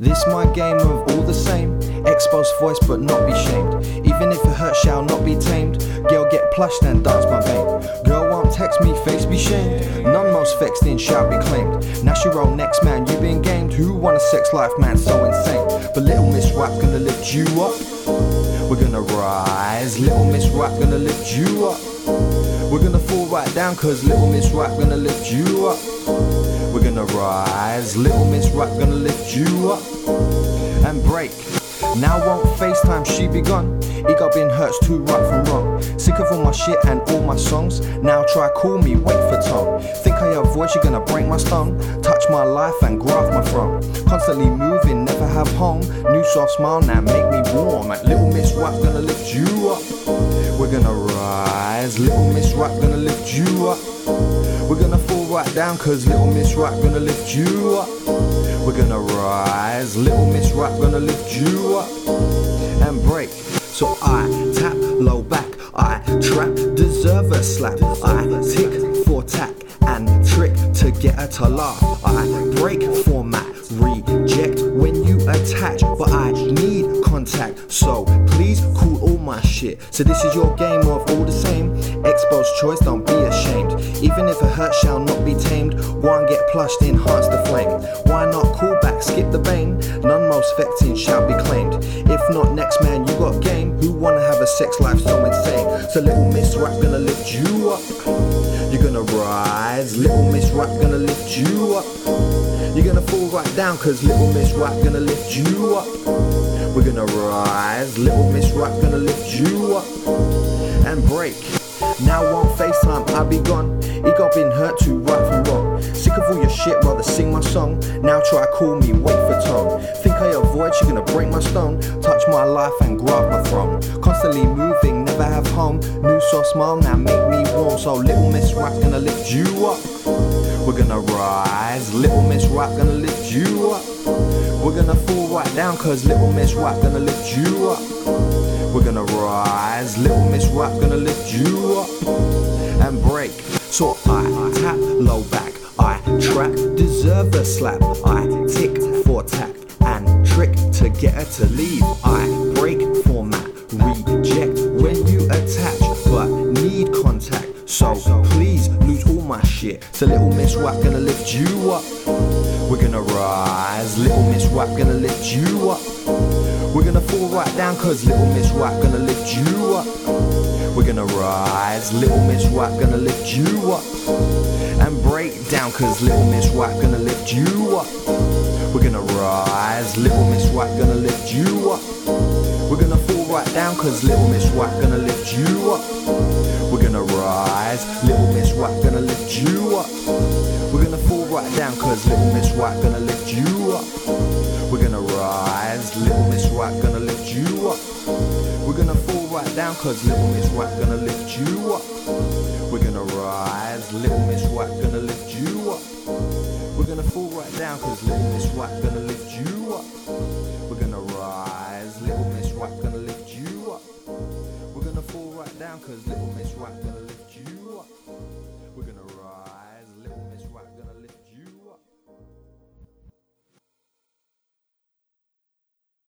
This my game of all the same. Expose voice but not be shamed. Even if it hurts shall not be tamed. Girl get plushed and dance my vein. Girl won't text me, face be shamed. None most vexed in shall be claimed. Now she roll next man, you been gamed. Who want a sex life man so insane? But little Miss Rap gonna lift you up. We're gonna rise. Little Miss Rap gonna lift you up. We're gonna fall right down cause Little Miss Rap gonna lift you up. We're gonna rise. Little Miss Rap gonna lift you up. And break. Now won't FaceTime, she be gone. Ego been hurts too right from wrong. Sick of all my shit and all my songs. Now try call me, wait for tone. Think I avoid, you gonna break my stone. Touch my life and graft my throne. Constantly moving, never have home. New soft smile now make me warm. Little Miss Rap gonna lift you up. We're gonna rise. Little Miss Rap gonna lift you up. We're gonna fall right down cause Little Miss Rap gonna lift you up. We're gonna rise. Little Miss Rap gonna lift you up. And break. So I tap low back, I trap, deserve a slap. I tick for tack and trick to get her to laugh. I break format, reject when you attach. But I need contact, so please cool all my shit. So this is your game of all the same. Expose choice, don't be ashamed. Even if it hurts shall not be tamed. One get plushed, enhance the flame. Why not call back, skip the bane? None most vexing shall be claimed. If not next man, you got game. Who wanna have a sex life so insane? So Little Miss Rap gonna lift you up. You're gonna rise. Little Miss Rap gonna lift you up. You're gonna fall right down cause Little Miss Rap gonna lift you up. We're gonna rise. Little Miss Rap gonna lift you up. And break. Now won't FaceTime, I be gone. Ego been hurt too right from wrong. Sick of all your shit, rather sing my song. Now try call me, wait for tone. Think I avoid, she gonna break my stone. Touch my life and grab my throne. Constantly moving, never have home. New soft smile, now make me warm. So Little Miss Rap gonna lift you up. We're gonna rise. Little Miss Rap gonna lift you up. We're gonna fall right down cause Little Miss Rap gonna lift you up. We're gonna rise. Little Miss Rap gonna lift you up. And break. So I tap low back, I trap, deserve a slap. I tick for tack and trick to get her to leave. I break format, reject when you attach, but need contact. So please lose all my shit. So Little Miss Rap gonna lift you up. We're gonna rise. Little Miss Rap gonna lift you up. We're gonna fall right down cause Little Miss Rap gonna lift you up. We're gonna rise. Little Miss Rap gonna lift you up. And break down cause Little Miss Rap gonna lift you up. We're gonna rise. Little Miss Rap gonna lift you up. We're gonna fall right down cause Little Miss Rap gonna lift you up. We're gonna rise. Little Miss Rap gonna lift you up. We're gonna fall right down cause Little Miss Rap gonna lift you up. We're gonna rise. Little Miss Rap gonna lift you up. We're gonna fall right down cause Little Miss Rap gonna lift you up. We're gonna rise. Little Miss Rap gonna lift you up. We're gonna fall right down cause Little Miss Rap gonna lift you up. We're gonna rise. Little Miss Rap gonna lift you up. We're gonna fall right down cause Little Miss Rap gonna